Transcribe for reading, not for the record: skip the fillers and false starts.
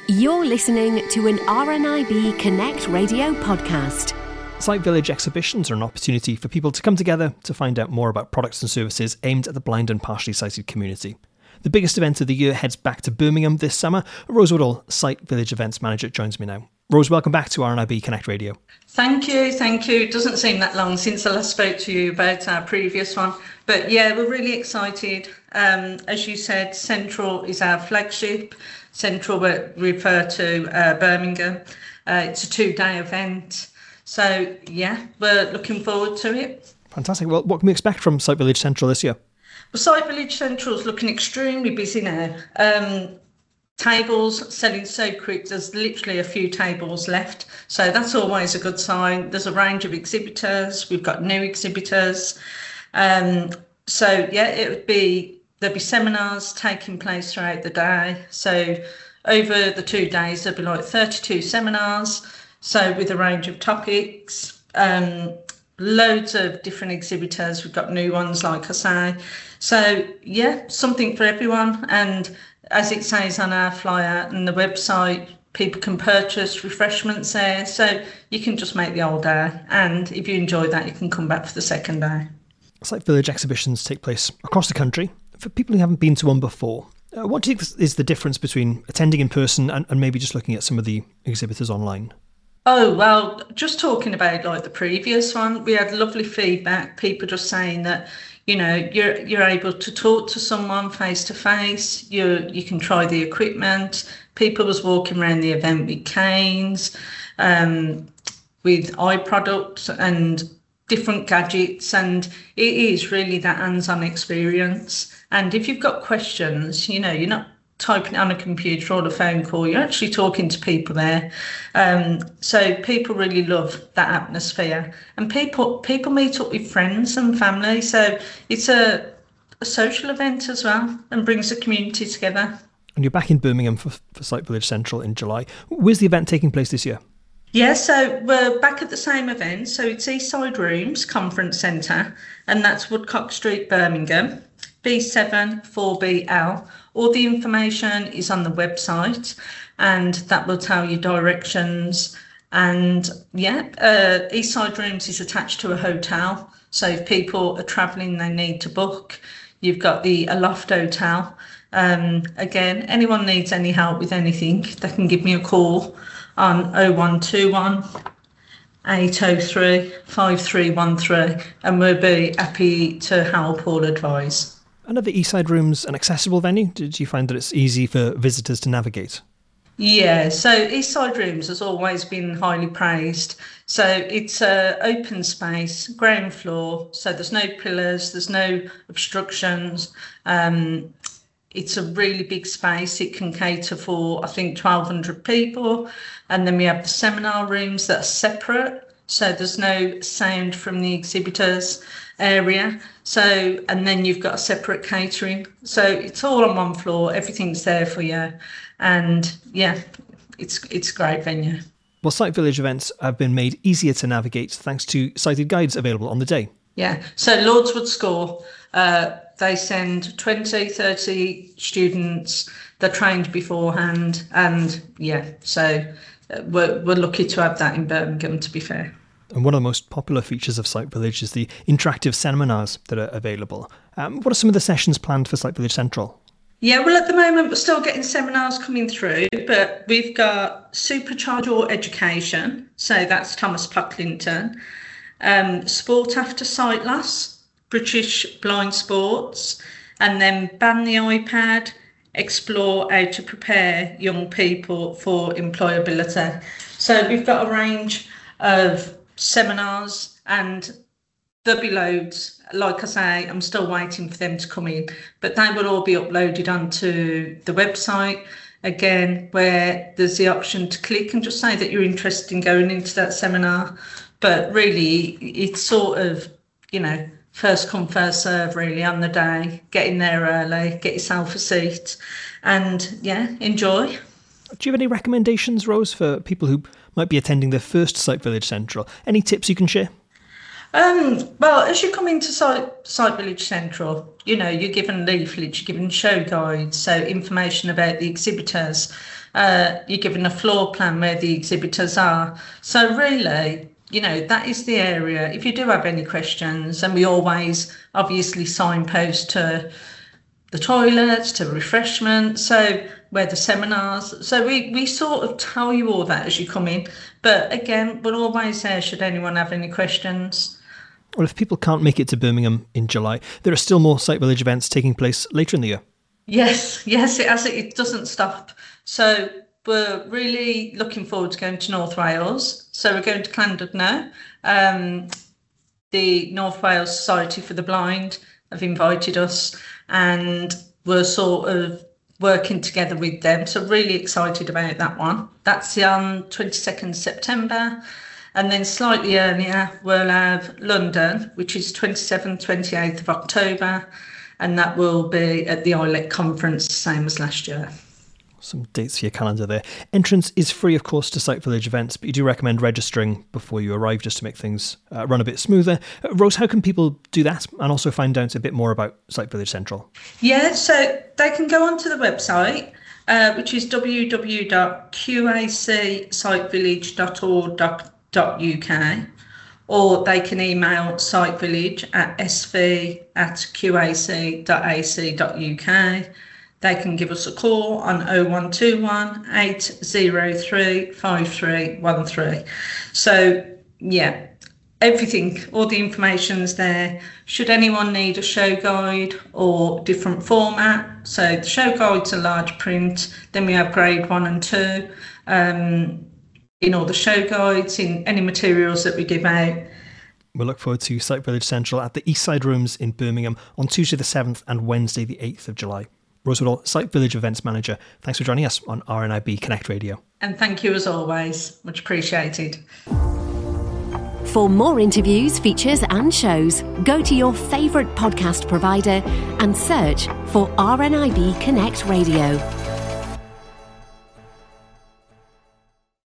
You're listening to an RNIB Connect Radio podcast. Site Village exhibitions are an opportunity for people to come together to find out more about products and services aimed at the blind and partially sighted community. The biggest event of the year heads back to Birmingham this summer. Rose Woodall, Site Village Events Manager, joins me now. Rose, welcome back to RNIB Connect Radio. Thank you. It doesn't seem that long since I last spoke to you about our previous one. But yeah, we're really excited. As you said, Central is our flagship. Central we refer to Birmingham. It's a 2-day event. So yeah, we're looking forward to it. Fantastic. Well, what can we expect from Site Village Central this year? Well, Site Village Central is looking extremely busy now. Tables selling so quick, there's literally a few tables left. So that's always a good sign. There's a range of exhibitors. We've got new exhibitors. So yeah, there'll be seminars taking place throughout the day. So over the 2 days, there'll be like 32 seminars. So with a range of topics, loads of different exhibitors. We've got new ones, like I say. So yeah, something for everyone. And as it says on our flyer and the website, people can purchase refreshments there. So you can just make the whole day. And if you enjoy that, you can come back for the second day. Site Village exhibitions take place across the country. For people who haven't been to one before, what do you think is the difference between attending in person and maybe just looking at some of the exhibitors online? Oh, well, just talking about like the previous one, we had lovely feedback. People just saying that, you know, you're able to talk to someone face to face. You can try the equipment. People was walking around the event with canes, with eye products and different gadgets, and it is really that hands-on experience. And if you've got questions, you know, you're not typing it on a computer or a phone call, you're actually talking to people there. So people really love that atmosphere, and people meet up with friends and family. So it's a social event as well, and brings the community together. And you're back in Birmingham for Site Village Central in July. Where's the event taking place this year? Yeah, so we're back at the same event. So it's Eastside Rooms Conference Centre, and that's Woodcock Street, Birmingham, B7 4BL. All the information is on the website, and that will tell you directions. And yeah, Eastside Rooms is attached to a hotel. So if people are travelling, they need to book. You've got the Aloft Hotel. Again, anyone needs any help with anything, they can give me a call on 0121 803 5313, and we'll be happy to help or advise. And are the Eastside Rooms an accessible venue? Did you find that it's easy for visitors to navigate? Yeah, so Eastside Rooms has always been highly praised. So it's an open space, ground floor, so there's no pillars, there's no obstructions. It's a really big space. It can cater for, I think, 1,200 people. And then we have the seminar rooms that are separate. So there's no sound from the exhibitors area. So, and then you've got a separate catering. So it's all on one floor. Everything's there for you. And yeah, it's a great venue. Well, Site Village events have been made easier to navigate thanks to sighted guides available on the day. Yeah. So Lordswood School, they send 20, 30 students. They're trained beforehand. And yeah, so we're lucky to have that in Birmingham, to be fair. And one of the most popular features of Site Village is the interactive seminars that are available. What are some of the sessions planned for Site Village Central? Yeah, well, at the moment, we're still getting seminars coming through, but we've got Supercharge Your Education. So that's Thomas Pocklington. Sport After Sight Loss, British Blind Sports, and then Ban the iPad, explore how to prepare young people for employability. So we've got a range of seminars, and there'll be loads. Like I say, I'm still waiting for them to come in, but they will all be uploaded onto the website, again, where there's the option to click and just say that you're interested in going into that seminar. But really, it's sort of, you know, first come, first serve, really, on the day. Get in there early, get yourself a seat, and yeah, enjoy. Do you have any recommendations, Rose, for people who might be attending their first Site Village Central? Any tips you can share? Well, as you come into Site Village Central, you're given leaflets, you're given show guides, so information about the exhibitors. You're given a floor plan where the exhibitors are. So really, that is the area. If you do have any questions, and we always obviously signpost to the toilets, to refreshments, so where the seminars. So we sort of tell you all that as you come in. But again, we're always there should anyone have any questions. Well, if people can't make it to Birmingham in July, there are still more Site Village events taking place later in the year. Yes, it doesn't stop. So we're really looking forward to going to North Wales. So we're going to Llandudno. The North Wales Society for the Blind have invited us, and we're sort of working together with them. So really excited about that one. That's on 22nd September. And then slightly earlier, we'll have London, which is 27th, 28th of October. And that will be at the ILEC conference, same as last year. Some dates for your calendar there. Entrance is free, of course, to Site Village events, but you do recommend registering before you arrive just to make things run a bit smoother. Rose, how can people do that and also find out a bit more about Site Village Central? Yeah, so they can go onto the website, which is www.qacsitevillage.org.uk, or they can email sv@qac.ac.uk. They can give us a call on 0121 803 5313. So, yeah, everything, all the information's there. Should anyone need a show guide or different format, so the show guide's a large print, then we have grade 1 and 2, in all the show guides, in any materials that we give out. We'll look forward to Site Village Central at the Eastside Rooms in Birmingham on Tuesday the 7th and Wednesday the 8th of July. Rose Woodall, Site Village Events Manager, thanks for joining us on RNIB Connect Radio. And thank you as always, much appreciated. For more interviews, features and shows, go to your favourite podcast provider and search for RNIB Connect Radio.